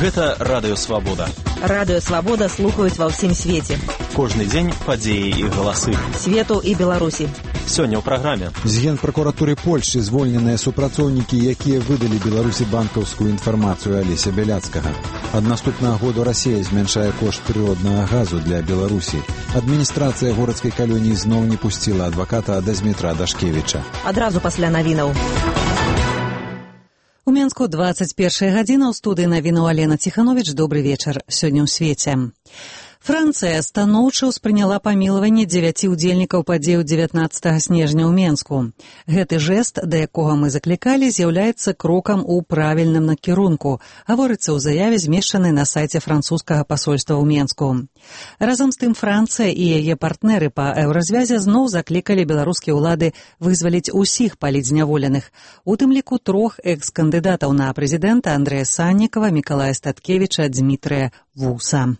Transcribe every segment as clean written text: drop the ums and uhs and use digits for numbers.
Гэта Радыё Свабода. Радыё Свабода слухаюць ва ўсім свеце. Кожны дзень падзеі і галасы. Свету і Беларусі. Сёння ў праграме. З Генпракуратуры Польшчы звольненыя супрацоўнікі, якія выдалі Беларусі банкаўскую інфармацыю Алеся Бяляцкага. Ад наступнага году Расія змяншае кошт прыроднага газу для Беларусі. Адміністрацыя горадскай калоніі зноў не пусціла адваката Дазмітра Дашкевіча. Адразу пасля навінаў. У Менску 21 гадзіна, ў студыі навінаў Алена Ціхановіч. Добры вечар. Сёння ў свеце. Францыя станоўча ўспрыняла памілаванне 9 удзельнікаў падзеяў 19 снежня ў Менску. Гэты жэст, да якога мы заклікалі, з'яўляецца крокам у правільным накірунку, гаворыцца ў заяве, змешчанай на сайце французскага пасольства ў Менску. Разам з тым Францыя і яе партнеры па еўразвязе зноў заклікалі беларускія ўлады вызваліць усіх палітзняволеных, у тым ліку 3 экс-кандыдатаў на прэзідэнта Андрэя Саннікава, Мікалая Статкевіча, Дзмітрыя Вуса.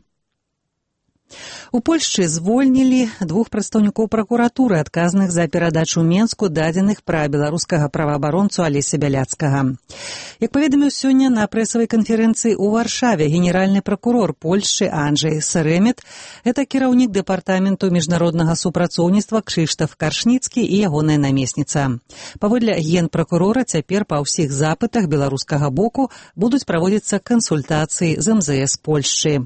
У Польшчы звольнілі 2 прадстаўнікоў пракуратуры, адказных за перадачу Менску дадзеных пра беларускага праваабаронцу Алеся Бяляцкага. Як паведаміў сёння на прэсавай канферэнцыі ў Варшаве генеральны пракурор Польшчы Анджэй Сарэмет, гэта кіраўнік дэпартаменту міжнароднага супрацоўніцтва Крzysztof Каршніцкі і ягоная намесніца. Паводле генпракурора, цяпер па ўсіх запытах беларускага боку будуць праводзіцца кансультацыі з МЗС Польшчы.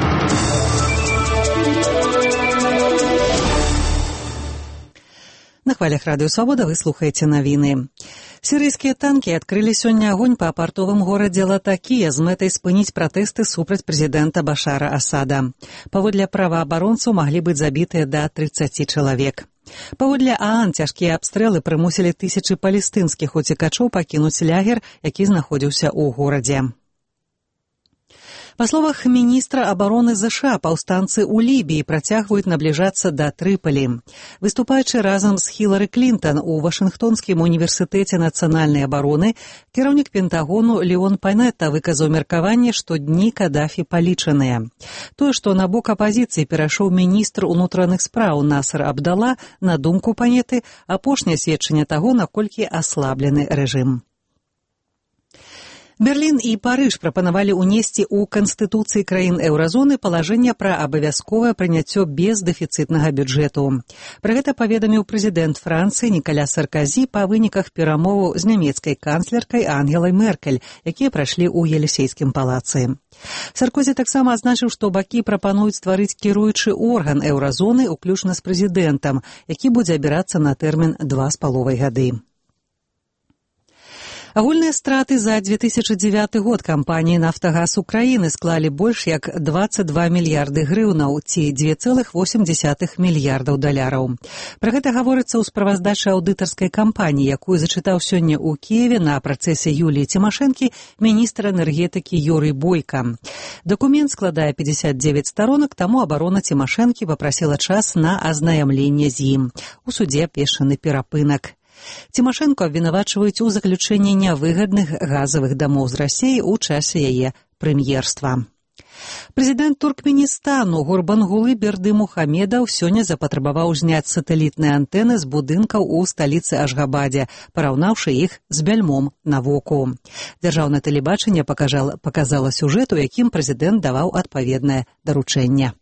На хвалях Радыё Свабода вы слухаеце навіны. Сірыйскія танкі адкрылі сёння агонь па партовым горадзе Латакія з мэтай спыніць пратэсты супраць прэзідэнта Башара Асада. Паводле праваабаронцаў маглі быць забітыя да 30 чалавек. Паводле ААН цяжкія абстрэлы прымусілі тысячы палестынскіх уцекачоў пакінуць лягер, які знаходзіўся ў горадзе. Па словах міністра абароны ЗША, паўстанцы ў Лібіі працягваюць набліжацца да Трыпалі. Выступаючы разам з Хілары Клінтон у Вашынгтонскім універсітэце нацыянальнай абароны, кіраўнік Пентагону Леон Панетта выказаў меркаванне, што дні Кадафі палічаныя. Тое, што на бок апазіцыі перайшоў міністр унутраных спраў Насар Абдала, на думку Панеты, апошняе сведчанне таго, наколькі аслаблены рэжым. Берлін і Парыж прапанавалі ўнесці ў Канстытуцыі краін еўразоны палажэнне пра абавязковае прыняццё бездэфіцытнага бюджэту. Пра гэта паведаміў прэзідэнт Францыі Нікаля Сарказі па выніках перамоваў з нямецкай канцлеркай Ангелай Меркель, якія прайшлі ў Елісейскім палацы. Саркозі таксама адзначыў, што бакі прапануюць стварыць кіруючы орган еўразоны, уключна з прэзідэнтам, які будзе абірацца на тэрмін 2,5 гады. Агульныя страты за 2009 год кампаніі «Нафтагаз Украіны» склалі больш як 22 мільярды грыўнаў, ці 2,8 мільярдаў даляраў. Пра гэта гаворыцца ў справаздачы аўдытарскай кампаніі, якую зачытаў сёння ў Кіеве на працэсе Юліі Цімашэнкі міністр энергетыкі Юрый Бойка. Дакумент складае 59 старонак, таму абарона Цімашэнкі папрасіла час на азнаямленне з ім. У судзе абвешчаны перапынак. Цімашэнку абвінавачваюць у заключэнні нявыгадных газавых дамоў з Расіі ў часе яе прэм'ерства. Прэзідэнт Туркменістану Гурбангулы Бердымухамедаў сёння запатрабаваў зняць сатэлітныя антэны з будынкаў у сталіцы Ашгабадзе, параўнаўшы іх з бяльмом на воку. Дзяржаўнае тэлебачанне паказала сюжэт, у якім прэзідэнт даваў адпаведнае даручэнне.